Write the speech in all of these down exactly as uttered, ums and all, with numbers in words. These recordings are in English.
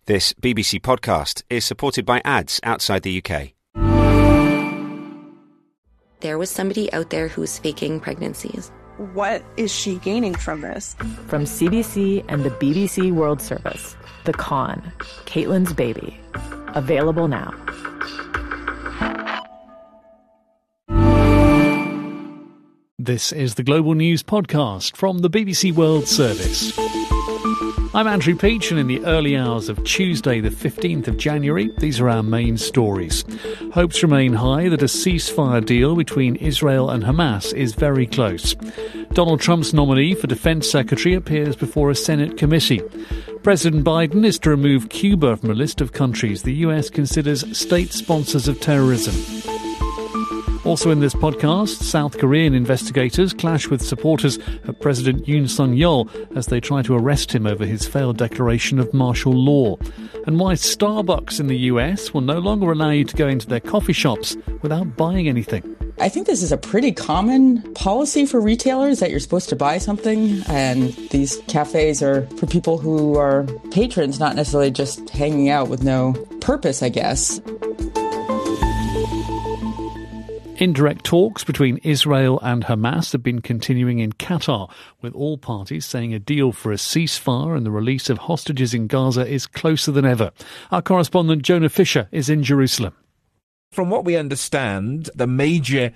This B B C podcast is supported by ads outside the U K. There was somebody out there who was faking pregnancies. What is she gaining from this? From C B C and the B B C World Service, The Con, Caitlin's Baby. Available now. This is the Global News Podcast from the B B C World Service. I'm Andrew Peach, and in the early hours of Tuesday the fifteenth of January, these are our main stories. Hopes remain high that a ceasefire deal between Israel and Hamas is very close. Donald Trump's nominee for Defense Secretary appears before a Senate committee. President Biden is to remove Cuba from a list of countries the U S considers state sponsors of terrorism. Also in this podcast, South Korean investigators clash with supporters of President Yoon Suk-yeol as they try to arrest him over his failed declaration of martial law. And why Starbucks in the U S will no longer allow you to go into their coffee shops without buying anything. I think this is a pretty common policy for retailers that you're supposed to buy something, and these cafes are for people who are patrons, not necessarily just hanging out with no purpose, I guess. Indirect talks between Israel and Hamas have been continuing in Qatar, with all parties saying a deal for a ceasefire and the release of hostages in Gaza is closer than ever. Our correspondent Jonah Fisher is in Jerusalem. From what we understand, the major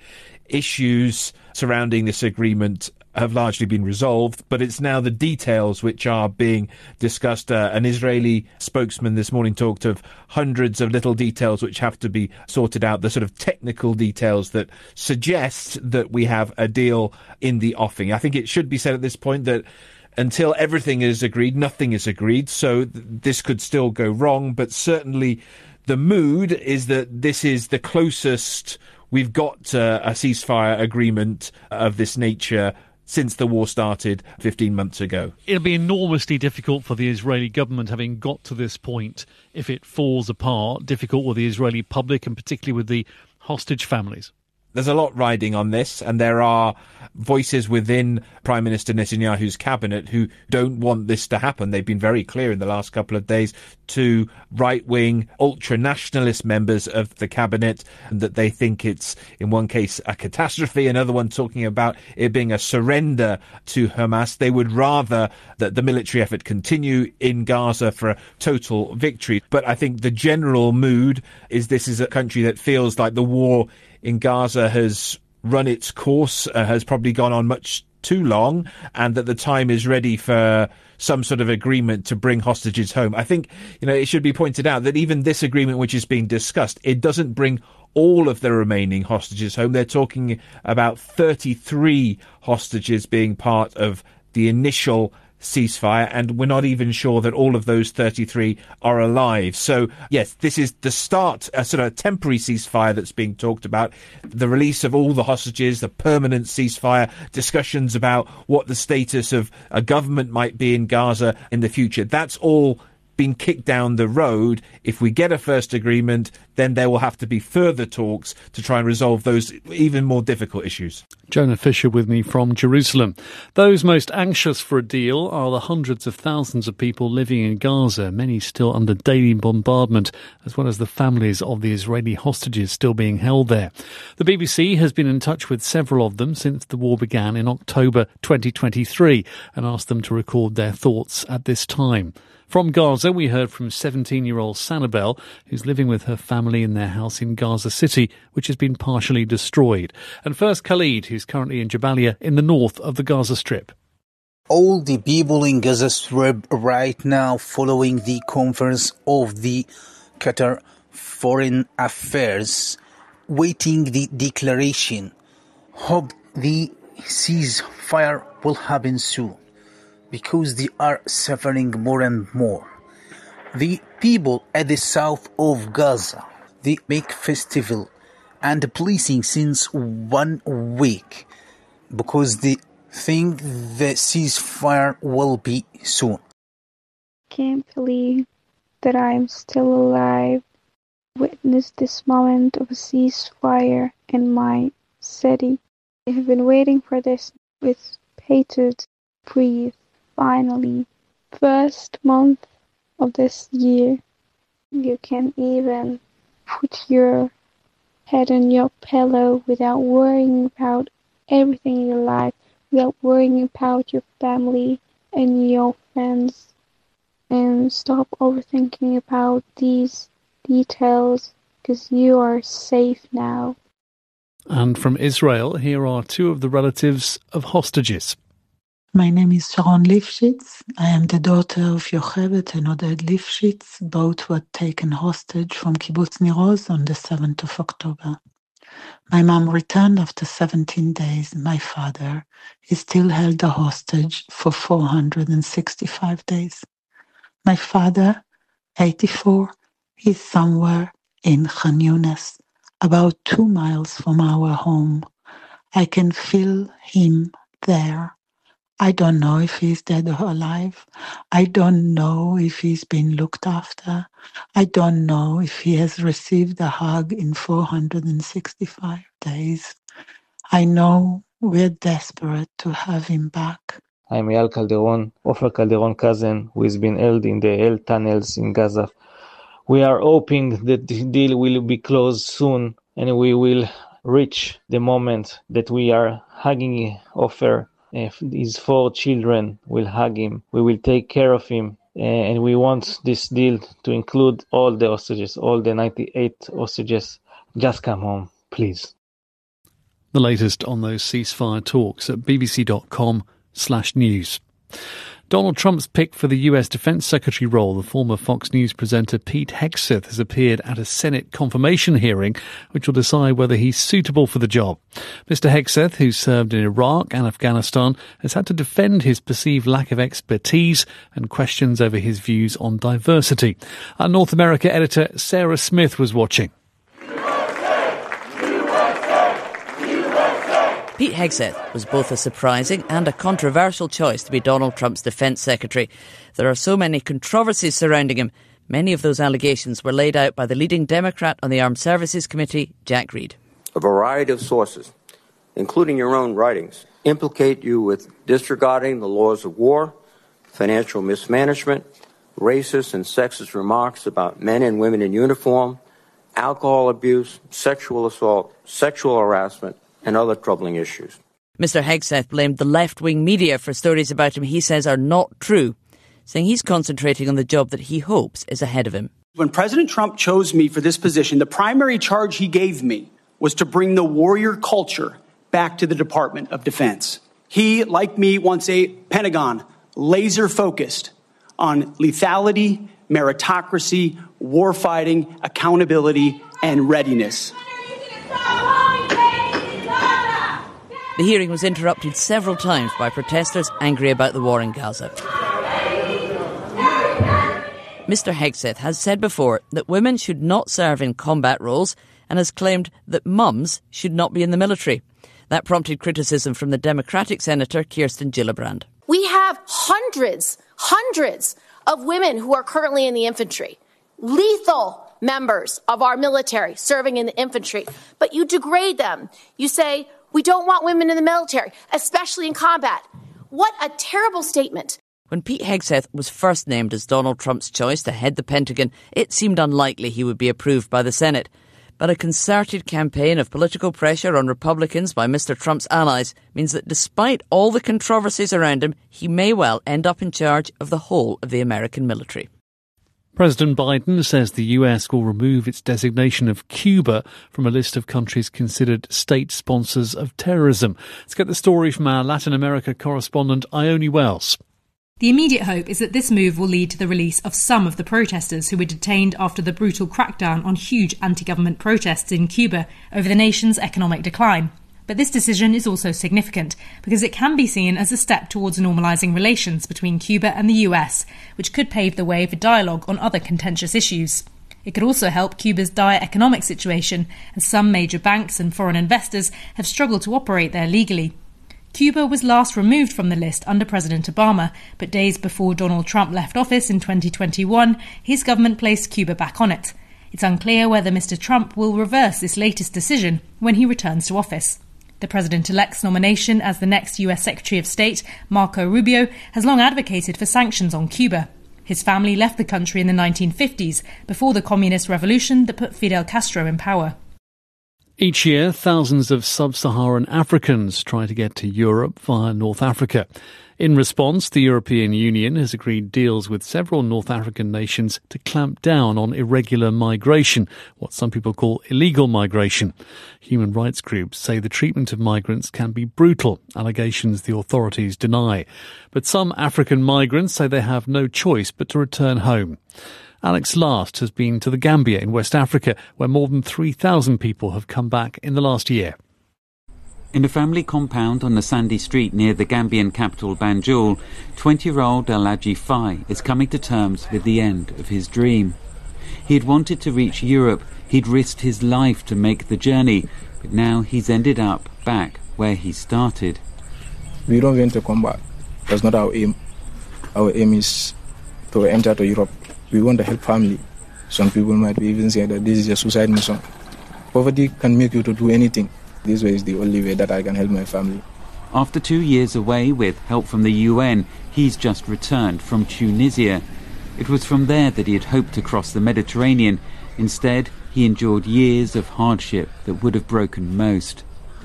issues surrounding this agreement have largely been resolved, but it's now the details which are being discussed. Uh, an Israeli spokesman this morning talked of hundreds of little details which have to be sorted out, the sort of technical details that suggest that we have a deal in the offing. I think it should be said at this point that until everything is agreed, nothing is agreed, so th- this could still go wrong, but certainly the mood is that this is the closest we've got to a ceasefire agreement of this nature since the war started fifteen months ago. It'll be enormously difficult for the Israeli government, having got to this point, if it falls apart, difficult with the Israeli public and particularly with the hostage families. There's a lot riding on this, and there are voices within Prime Minister Netanyahu's cabinet who don't want this to happen. They've been very clear in the last couple of days to right-wing, ultra-nationalist members of the cabinet that they think it's, in one case, a catastrophe, another one talking about it being a surrender to Hamas. They would rather that the military effort continue in Gaza for a total victory. But I think the general mood is this is a country that feels like the war in Gaza has run its course, uh, has probably gone on much too long, and that the time is ready for some sort of agreement to bring hostages home. I think, you know, it should be pointed out that even this agreement which is being discussed, it doesn't bring all of the remaining hostages home. They're talking about thirty-three hostages being part of the initial ceasefire, and we're not even sure that all of those thirty-three are alive. So, yes, this is the start, a sort of temporary ceasefire that's being talked about, the release of all the hostages, the permanent ceasefire, discussions about what the status of a government might be in Gaza in the future. That's all been kicked down the road. If we get a first agreement, then there will have to be further talks to try and resolve those even more difficult issues. Jonah Fisher with me from Jerusalem. Those most anxious for a deal are the hundreds of thousands of people living in Gaza, many still under daily bombardment, as well as the families of the Israeli hostages still being held there. The B B C has been in touch with several of them since the war began in October twenty twenty-three and asked them to record their thoughts at this time. From Gaza, we heard from seventeen-year-old Sanabel, who's living with her family in their house in Gaza City, which has been partially destroyed. And first, Khalid, who's currently in Jabalia in the north of the Gaza Strip. All the people in Gaza Strip right now following the conference of the Qatar Foreign Affairs, waiting the declaration. Hope the ceasefire will happen soon, because they are suffering more and more. The people at the south of Gaza, they make festival and policing since one week because they think the ceasefire will be soon. Can't believe that I'm still alive. Witness this moment of a ceasefire in my city. I have been waiting for this with bated breath. Finally, first month of this year. You can even put your head on your pillow without worrying about everything in your life, without worrying about your family and your friends. And stop overthinking about these details, because you are safe now. And from Israel, here are two of the relatives of hostages. My name is Sharon Lifshitz. I am the daughter of Yocheved and Oded Lifshitz. Both were taken hostage from Kibbutz Nir Oz on the seventh of October. My mom returned after seventeen days. My father is still held a hostage for four hundred sixty-five days. My father, eighty-four, is somewhere in Khan Yunis, about two miles from our home. I can feel him there. I don't know if he's dead or alive. I don't know if he's been looked after. I don't know if he has received a hug in four hundred sixty-five days. I know we're desperate to have him back. I'm Eyal Calderon, Ofer Calderon cousin, who has been held in the hell tunnels in Gaza. We are hoping that the deal will be closed soon and we will reach the moment that we are hugging Ofer. If his four children will hug him, we will take care of him, and we want this deal to include all the hostages, all the ninety-eight hostages. Just come home, please. The latest on those ceasefire talks at bbc.com slash news. Donald Trump's pick for the U S Defense Secretary role, the former Fox News presenter Pete Hegseth, has appeared at a Senate confirmation hearing which will decide whether he's suitable for the job. Mister Hegseth, who served in Iraq and Afghanistan, has had to defend his perceived lack of expertise and questions over his views on diversity. Our North America editor Sarah Smith was watching. Pete Hegseth was both a surprising and a controversial choice to be Donald Trump's defence secretary. There are so many controversies surrounding him. Many of those allegations were laid out by the leading Democrat on the Armed Services Committee, Jack Reed. A variety of sources, including your own writings, implicate you with disregarding the laws of war, financial mismanagement, racist and sexist remarks about men and women in uniform, alcohol abuse, sexual assault, sexual harassment, and other troubling issues. Mister Hegseth blamed the left-wing media for stories about him he says are not true, saying he's concentrating on the job that he hopes is ahead of him. When President Trump chose me for this position, the primary charge he gave me was to bring the warrior culture back to the Department of Defense. He, like me, wants a Pentagon laser-focused on lethality, meritocracy, warfighting, accountability, and readiness. The hearing was interrupted several times by protesters angry about the war in Gaza. Mister Hegseth has said before that women should not serve in combat roles and has claimed that mums should not be in the military. That prompted criticism from the Democratic Senator Kirsten Gillibrand. We have hundreds, hundreds of women who are currently in the infantry, lethal members of our military serving in the infantry, but you degrade them. You say, we don't want women in the military, especially in combat. What a terrible statement. When Pete Hegseth was first named as Donald Trump's choice to head the Pentagon, it seemed unlikely he would be approved by the Senate. But a concerted campaign of political pressure on Republicans by Mister Trump's allies means that despite all the controversies around him, he may well end up in charge of the whole of the American military. President Biden says the U S will remove its designation of Cuba from a list of countries considered state sponsors of terrorism. Let's get the story from our Latin America correspondent Ione Wells. The immediate hope is that this move will lead to the release of some of the protesters who were detained after the brutal crackdown on huge anti-government protests in Cuba over the nation's economic decline. But this decision is also significant because it can be seen as a step towards normalising relations between Cuba and the U S, which could pave the way for dialogue on other contentious issues. It could also help Cuba's dire economic situation, as some major banks and foreign investors have struggled to operate there legally. Cuba was last removed from the list under President Obama, but days before Donald Trump left office in twenty twenty-one, his government placed Cuba back on it. It's unclear whether Mister Trump will reverse this latest decision when he returns to office. The president-elect's nomination as the next U S Secretary of State, Marco Rubio, has long advocated for sanctions on Cuba. His family left the country in the nineteen fifties, before the communist revolution that put Fidel Castro in power. Each year, thousands of sub-Saharan Africans try to get to Europe via North Africa. In response, the European Union has agreed deals with several North African nations to clamp down on irregular migration, what some people call illegal migration. Human rights groups say the treatment of migrants can be brutal, allegations the authorities deny. But some African migrants say they have no choice but to return home. Alex Last has been to the Gambia in West Africa, where more than three thousand people have come back in the last year. In a family compound on a sandy street near the Gambian capital Banjul, twenty-year-old Alhaji Faye is coming to terms with the end of his dream. He'd wanted to reach Europe, he'd risked his life to make the journey, but now he's ended up back where he started. We don't want to come back. That's not our aim. Our aim is to enter to Europe. We want to help family. Some people might even say that this is a suicide mission. Poverty can make you to do anything. This way is the only way that I can help my family. After two years away with help from the U N, he's just returned from Tunisia. It was from there that he had hoped to cross the Mediterranean. Instead, he endured years of hardship that would have broken most.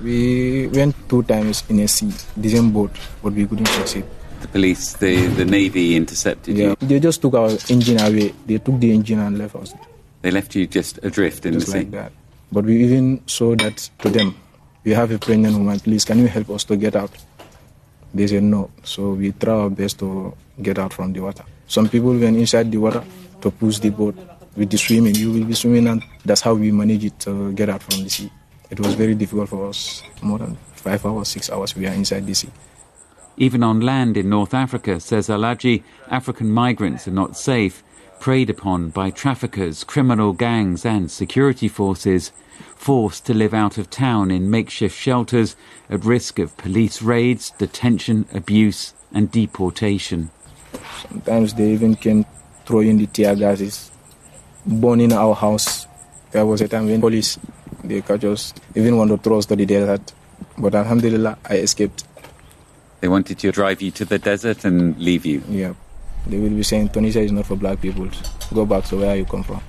We went two times in a sea, the same boat, but we couldn't succeed. The police, the, the Navy intercepted yeah. you? They just took our engine away. They took the engine and left us. They left you just adrift in just the sea? Like that. But we even showed that to them. We have a pregnant woman, please, can you help us to get out? They said no. So we try our best to get out from the water. Some people went inside the water to push the boat. With the swimming, you will be swimming, and that's how we manage it to get out from the sea. It was very difficult for us. More than five hours, six hours, we are inside the sea. Even on land in North Africa, says Alhaji, African migrants are not safe, preyed upon by traffickers, criminal gangs and security forces, forced to live out of town in makeshift shelters at risk of police raids, detention, abuse and deportation. Sometimes they even can throw in the tear gases, burn in our house. There was a time when police, they catch us, even want to throw us to the desert. But alhamdulillah, I escaped. They wanted to drive you to the desert and leave you? Yeah. They will be saying, Tunisia is not for black people. Go back to where you come from.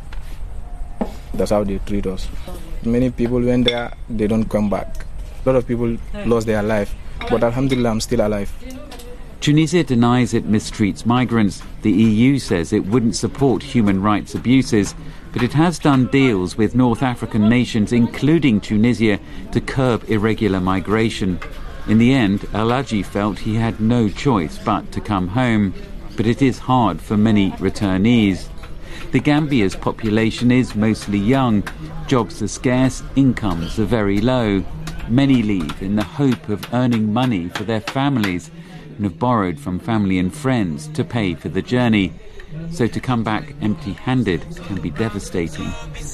That's how they treat us. Many people, when they are, they don't come back. A lot of people lost their life. But alhamdulillah, I'm still alive. Tunisia denies it mistreats migrants. The E U says it wouldn't support human rights abuses, but it has done deals with North African nations, including Tunisia, to curb irregular migration. In the end, Alhaji felt he had no choice but to come home. But it is hard for many returnees. The Gambia's population is mostly young. Jobs are scarce, incomes are very low. Many leave in the hope of earning money for their families and have borrowed from family and friends to pay for the journey. So to come back empty-handed can be devastating.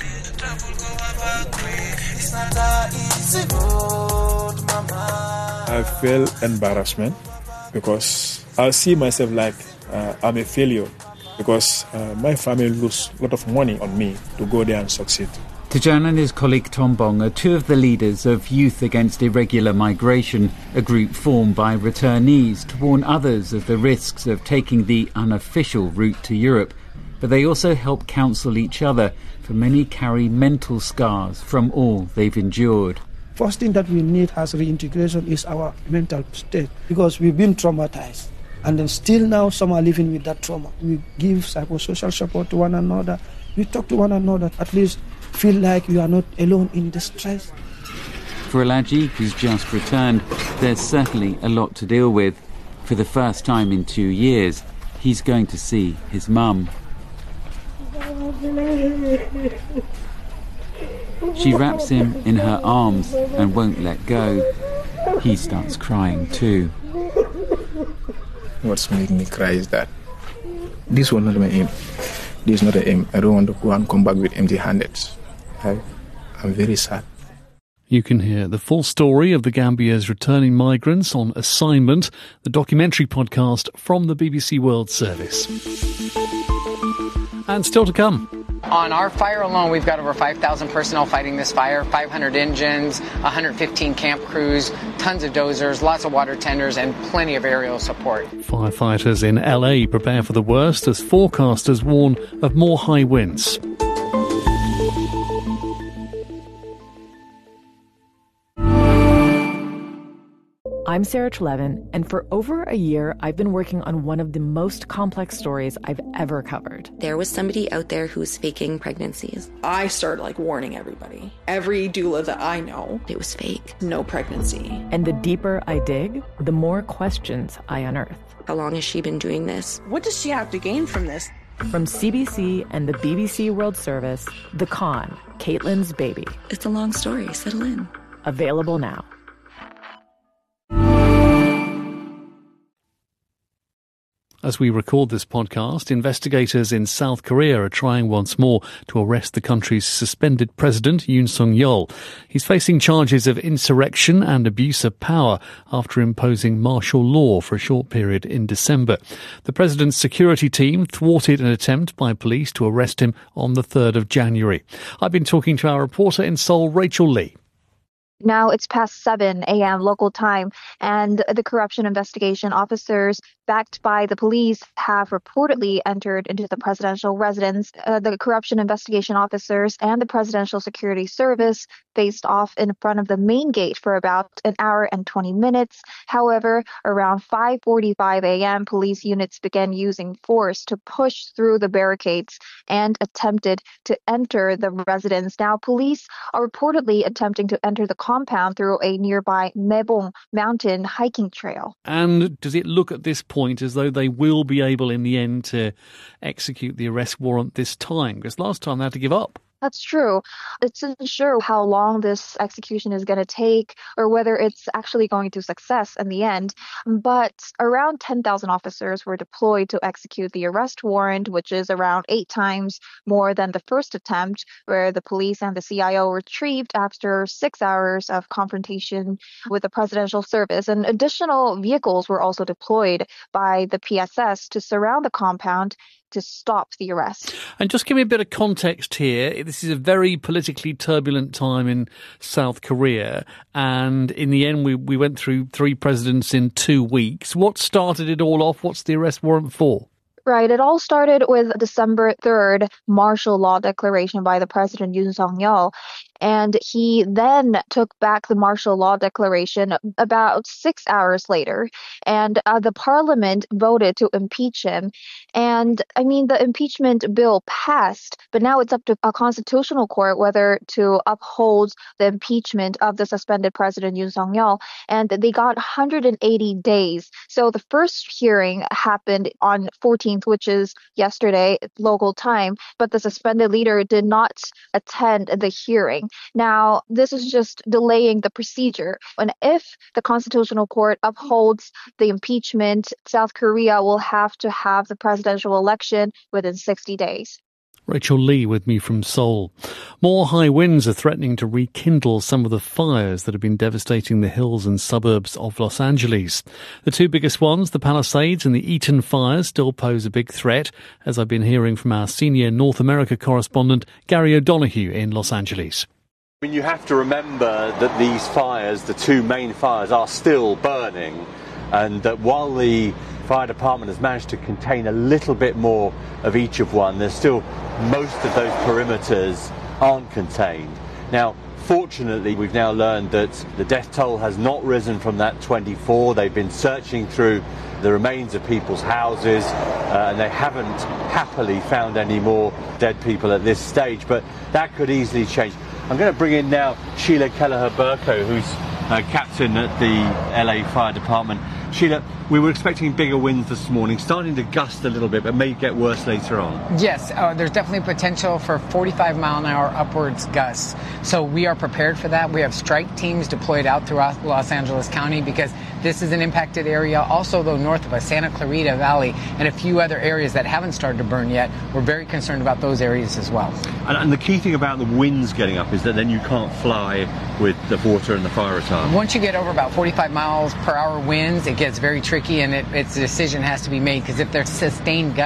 I feel embarrassment because I see myself like uh, I'm a failure because uh, my family lose a lot of money on me to go there and succeed. Tijan and his colleague Tom Bong are two of the leaders of Youth Against Irregular Migration, a group formed by returnees to warn others of the risks of taking the unofficial route to Europe. But they also help counsel each other, for many carry mental scars from all they've endured. First thing that we need as reintegration is our mental state, because we've been traumatized. And then still now some are living with that trauma. We give psychosocial support to one another. We talk to one another, at least feel like you are not alone in the stress. For Alhaji, who's just returned, there's certainly a lot to deal with. For the first time in two years, he's going to see his mum. She wraps him in her arms and won't let go. He starts crying too. What's making me cry is that this was not my aim. This is not an aim. I don't want to go and come back with empty-handed. I, I'm very sad. You can hear the full story of the Gambia's returning migrants on Assignment, the documentary podcast from the B B C World Service. And still to come, On our fire alone, we've got over five thousand personnel fighting this fire, five hundred engines, one hundred fifteen camp crews, tons of dozers, lots of water tenders, and plenty of aerial support. Firefighters in L A prepare for the worst as forecasters warn of more high winds. I'm Sarah Trelevin, and for over a year, I've been working on one of the most complex stories I've ever covered. There was somebody out there who was faking pregnancies. I started like warning everybody. Every doula that I know, it was fake. No pregnancy. And the deeper I dig, the more questions I unearth. How long has she been doing this? What does she have to gain from this? From C B C and the B B C World Service, The Con, Caitlyn's Baby. It's a long story. Settle in. Available now. As we record this podcast, investigators in South Korea are trying once more to arrest the country's suspended president, Yoon Suk-yeol. He's facing charges of insurrection and abuse of power after imposing martial law for a short period in December. The president's security team thwarted an attempt by police to arrest him on the third of January. I've been talking to our reporter in Seoul, Rachel Lee. Now it's past seven a.m. local time, and the corruption investigation officers backed by the police have reportedly entered into the presidential residence. Uh, the corruption investigation officers and the presidential security service faced off in front of the main gate for about an hour and twenty minutes. However, around five forty-five a.m., police units began using force to push through the barricades and attempted to enter the residence. Now, police are reportedly attempting to enter the compound through a nearby Maebong mountain hiking trail. And does it look at this point as though they will be able in the end to execute the arrest warrant this time? Because last time they had to give up. That's true. It's unsure how long this execution is going to take or whether it's actually going to success in the end. But around ten thousand officers were deployed to execute the arrest warrant, which is around eight times more than the first attempt, where the police and the C I O retrieved after six hours of confrontation with the presidential service. And additional vehicles were also deployed by the P S S to surround the compound to stop the arrest. And just give me a bit of context here. This is a very politically turbulent time in South Korea, and in the end we, we went through three presidents in two weeks. What started it all off? What's the arrest warrant for? Right. It all started with December third martial law declaration by the president Yoon Suk-yeol. And he then took back the martial law declaration about six hours later. And uh, the parliament voted to impeach him. And I mean, the impeachment bill passed, but now it's up to a constitutional court whether to uphold the impeachment of the suspended president Yoon Suk-yeol. And they got one hundred eighty days. So the first hearing happened on fourteenth, which is yesterday, local time. But the suspended leader did not attend the hearing. Now, this is just delaying the procedure. And if the Constitutional Court upholds the impeachment, South Korea will have to have the presidential election within sixty days. Rachel Lee with me from Seoul. More high winds are threatening to rekindle some of the fires that have been devastating the hills and suburbs of Los Angeles. The two biggest ones, the Palisades and the Eaton fires, still pose a big threat, as I've been hearing from our senior North America correspondent, Gary O'Donoghue in Los Angeles. I mean, you have to remember that these fires, the two main fires, are still burning, and that while the fire department has managed to contain a little bit more of each of one, there's still most of those perimeters aren't contained. Now, fortunately, we've now learned that the death toll has not risen from that twenty-four. They've been searching through the remains of people's houses, uh, and they haven't happily found any more dead people at this stage, but that could easily change. I'm going to bring in now Sheila Kelleher-Burko, who's uh, captain at the L A Fire Department. Sheila, we were expecting bigger winds this morning, starting to gust a little bit, but may get worse later on. Yes, uh, there's definitely potential for forty-five mile an hour upwards gusts. So we are prepared for that. We have strike teams deployed out throughout Los Angeles County because this is an impacted area. Also, though, north of us, Santa Clarita Valley and a few other areas that haven't started to burn yet. We're very concerned about those areas as well. And, and the key thing about the winds getting up is that then you can't fly with the water and the fire retardant. Once you get over about forty-five miles per hour winds, it gets very tricky, and it, its decision has to be made, because if there's sustained gusts,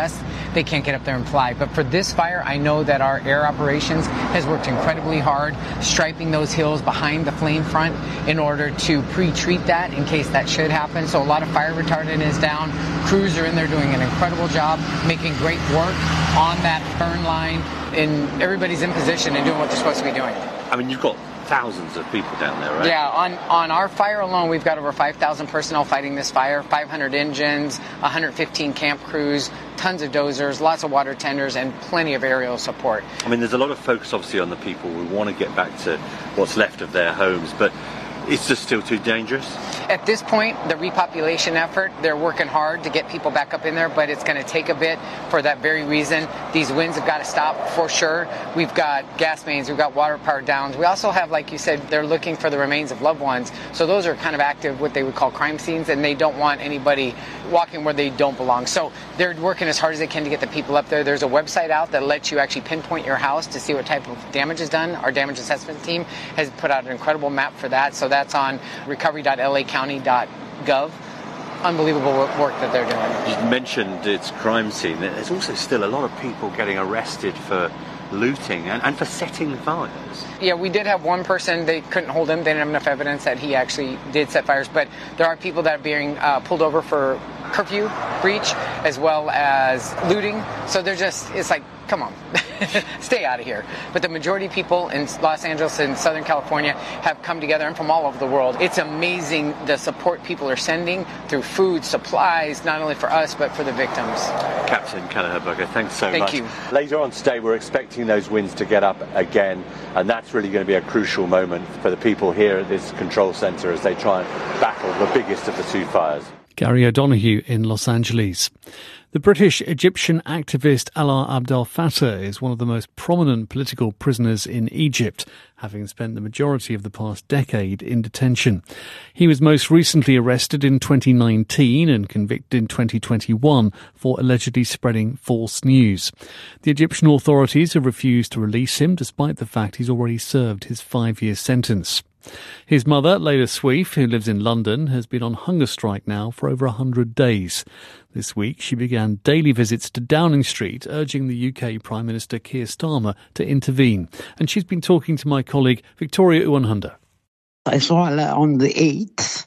they can't get up there and fly. But for this fire, I know that our air operations has worked incredibly hard, striping those hills behind the flame front in order to pre-treat that in case that should happen. So a lot of fire retardant is down. Crews are in there doing an incredible job, making great work on that burn line, and everybody's in position and doing what they're supposed to be doing. I mean, you've got thousands of people down there, right? Yeah, on, on our fire alone, we've got over five thousand personnel fighting this fire, five hundred engines, one hundred fifteen camp crews, tons of dozers, lots of water tenders, and plenty of aerial support. I mean, there's a lot of focus, obviously, on the people who want to get back to what's left of their homes, but it's just still too dangerous? At this point, the repopulation effort, they're working hard to get people back up in there, but it's going to take a bit for that very reason. These winds have got to stop for sure. We've got gas mains, we've got water power downs. We also have, like you said, they're looking for the remains of loved ones. So those are kind of active, what they would call crime scenes, and they don't want anybody walking where they don't belong. So they're working as hard as they can to get the people up there. There's a website out that lets you actually pinpoint your house to see what type of damage is done. Our damage assessment team has put out an incredible map for that. So that's on recovery dot l a county dot gov. Unbelievable work that they're doing. You mentioned it's crime scene. There's also still a lot of people getting arrested for looting and, and for setting fires. Yeah, we did have one person, they couldn't hold him, they didn't have enough evidence that he actually did set fires, but there are people that are being uh, pulled over for curfew breach as well as looting. So they're just, it's like, come on, stay out of here. But the majority of people in Los Angeles and Southern California have come together, and from all over the world. It's amazing the support people are sending through food, supplies, not only for us, but for the victims. Captain Kanahurberger, thanks so Thank much. you. Later on today, we're expecting those winds to get up again, and that's really going to be a crucial moment for the people here at this control centre as they try and battle the biggest of the two fires. Gary O'Donoghue in Los Angeles. The British-Egyptian activist Alaa Abdel Fattah is one of the most prominent political prisoners in Egypt, having spent the majority of the past decade in detention. He was most recently arrested in twenty nineteen and convicted in twenty twenty-one for allegedly spreading false news. The Egyptian authorities have refused to release him, despite the fact he's already served his five-year sentence. His mother, Layla Sweif, who lives in London, has been on hunger strike now for over one hundred days. This week, she began daily visits to Downing Street, urging the U K Prime Minister Keir Starmer to intervene. And she's been talking to my colleague, Victoria Uwanhunda. I saw Alaa on the eighth.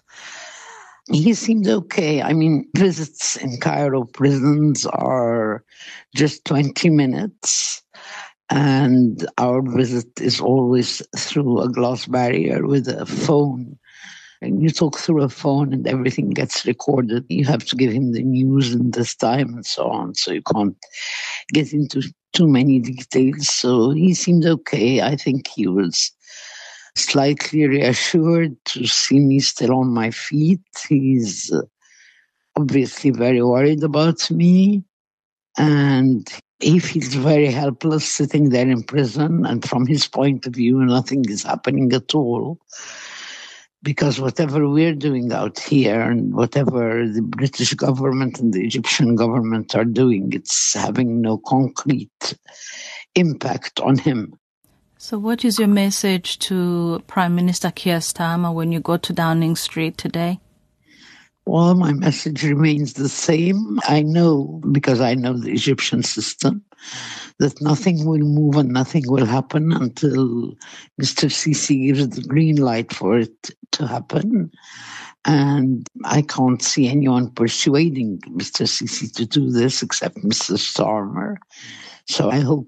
He seemed okay. I mean, visits in Cairo prisons are just twenty minutes. And our visit is always through a glass barrier with a phone. And you talk through a phone and everything gets recorded. You have to give him the news in this time and so on. So you can't get into too many details. So he seemed okay. I think he was slightly reassured to see me still on my feet. He's obviously very worried about me. And he feels very helpless sitting there in prison, and from his point of view, nothing is happening at all. Because whatever we're doing out here and whatever the British government and the Egyptian government are doing, it's having no concrete impact on him. So what is your message to Prime Minister Keir Starmer when you go to Downing Street today? Well, my message remains the same. I know, because I know the Egyptian system, that nothing will move and nothing will happen until Mister Sisi gives the green light for it to happen. And I can't see anyone persuading Mister Sisi to do this except Mister Starmer. So I hope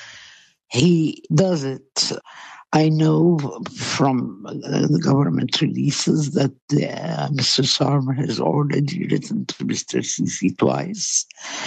he does it. I know from uh, the government releases that uh, Mister Starmer has already written to Mister Sisi twice.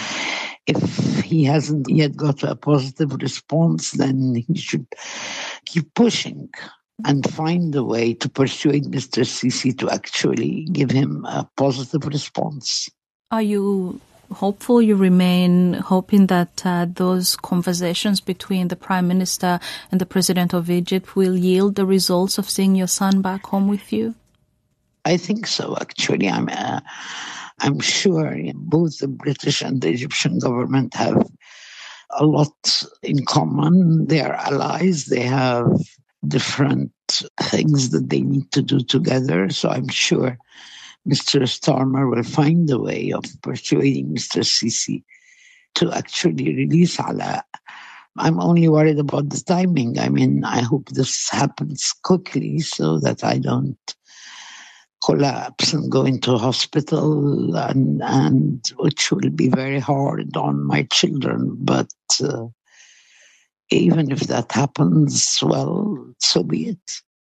If he hasn't yet got a positive response, then he should keep pushing and find a way to persuade Mister Sisi to actually give him a positive response. Are you hopeful, you remain hoping that uh, those conversations between the Prime Minister and the President of Egypt will yield the results of seeing your son back home with you? I think so, actually. I'm, uh, I'm sure both the British and the Egyptian government have a lot in common. They are allies. They have different things that they need to do together. So I'm sure Mister Starmer will find a way of persuading Mister Sisi to actually release Ala. I'm only worried about the timing. I mean, I hope this happens quickly so that I don't collapse and go into hospital, and, and which will be very hard on my children. But uh, even if that happens, well, so be it.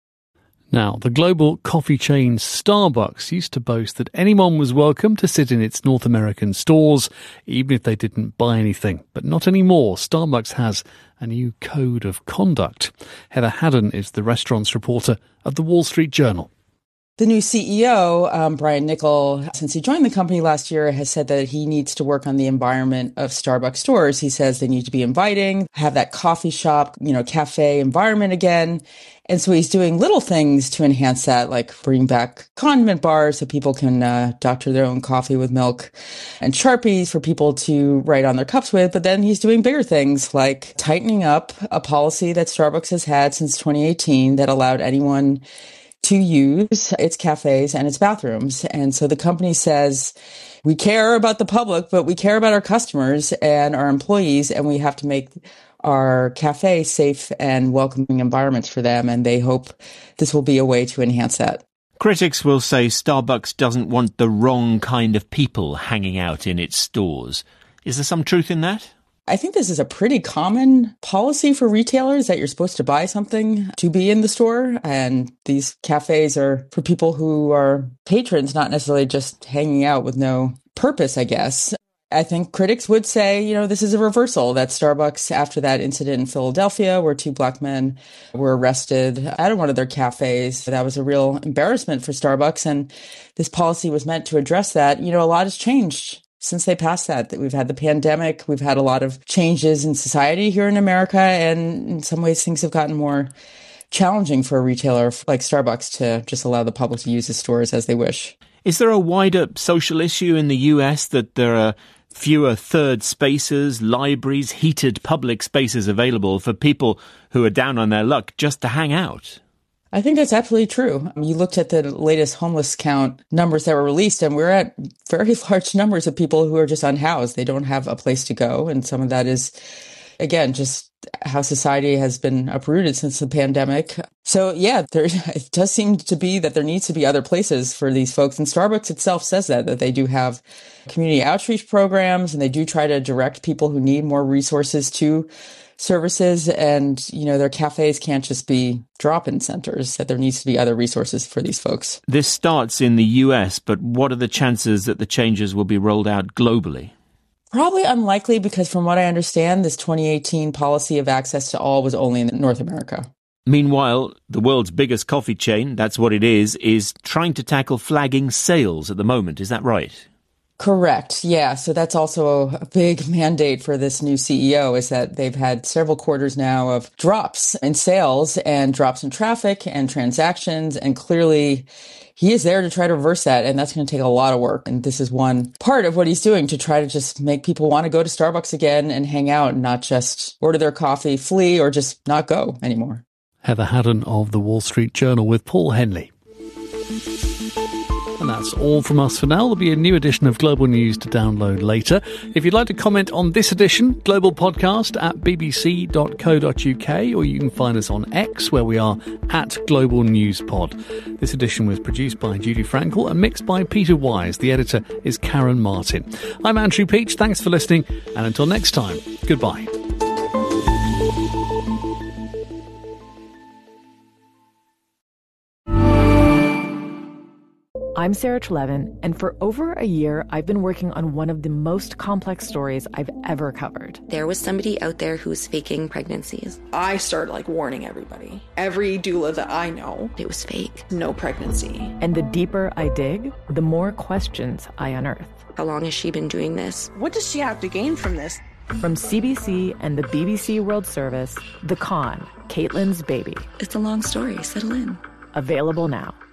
Now, the global coffee chain Starbucks used to boast that anyone was welcome to sit in its North American stores, even if they didn't buy anything. But not anymore. Starbucks has a new code of conduct. Heather Haddon is the restaurants reporter of the Wall Street Journal. The new C E O, um, Brian Niccol, since he joined the company last year, has said that he needs to work on the environment of Starbucks stores. He says they need to be inviting, have that coffee shop, you know, cafe environment again. And so he's doing little things to enhance that, like bringing back condiment bars so people can uh, doctor their own coffee with milk, and Sharpies for people to write on their cups with. But then he's doing bigger things like tightening up a policy that Starbucks has had since twenty eighteen that allowed anyone to use its cafes and its bathrooms. And so the company says, we care about the public, but we care about our customers and our employees, and we have to make our cafe safe and welcoming environments for them. And they hope this will be a way to enhance that. Critics will say Starbucks doesn't want the wrong kind of people hanging out in its stores. Is there some truth in that? I think this is a pretty common policy for retailers that you're supposed to buy something to be in the store. And these cafes are for people who are patrons, not necessarily just hanging out with no purpose, I guess. I think critics would say, you know, this is a reversal, that Starbucks, after that incident in Philadelphia where two black men were arrested at one of their cafes, that was a real embarrassment for Starbucks. And this policy was meant to address that. You know, a lot has changed since they passed that. We've had the pandemic. We've had a lot of changes in society here in America. And in some ways, things have gotten more challenging for a retailer like Starbucks to just allow the public to use the stores as they wish. Is there a wider social issue in the U S that there are fewer third spaces, libraries, heated public spaces available for people who are down on their luck just to hang out? I think that's absolutely true. You looked at the latest homeless count numbers that were released, and we're at very large numbers of people who are just unhoused. They don't have a place to go. And some of that is, again, just how society has been uprooted since the pandemic. So, yeah, there, it does seem to be that there needs to be other places for these folks. And Starbucks itself says that, that they do have community outreach programs, and they do try to direct people who need more resources to services. And, you know, their cafes can't just be drop-in centers, that there needs to be other resources for these folks. This starts in the U S, but what are the chances that the changes will be rolled out globally? Probably unlikely, because from what I understand, this twenty eighteen policy of access to all was only in North America. Meanwhile, the world's biggest coffee chain, that's what it is, is trying to tackle flagging sales at the moment. Is that right? Correct. Yeah. So that's also a big mandate for this new C E O, is that they've had several quarters now of drops in sales and drops in traffic and transactions. And clearly he is there to try to reverse that. And that's going to take a lot of work. And this is one part of what he's doing to try to just make people want to go to Starbucks again and hang out and not just order their coffee, flee, or just not go anymore. Heather Haddon of the Wall Street Journal with Paul Henley. And that's all from us for now. There'll be a new edition of Global News to download later. If you'd like to comment on this edition, Global Podcast at b b c dot co dot u k, or you can find us on X, where we are at Global News Pod. This edition was produced by Judy Frankel and mixed by Peter Wise. The editor is Karen Martin. I'm Andrew Peach. Thanks for listening. And until next time, goodbye. I'm Sarah Trelevin, and for over a year, I've been working on one of the most complex stories I've ever covered. There was somebody out there who was faking pregnancies. I started like warning everybody. Every doula that I know, it was fake. No pregnancy. And the deeper I dig, the more questions I unearth. How long has she been doing this? What does she have to gain from this? From C B C and the B B C World Service, The Con, Caitlyn's Baby. It's a long story. Settle in. Available now.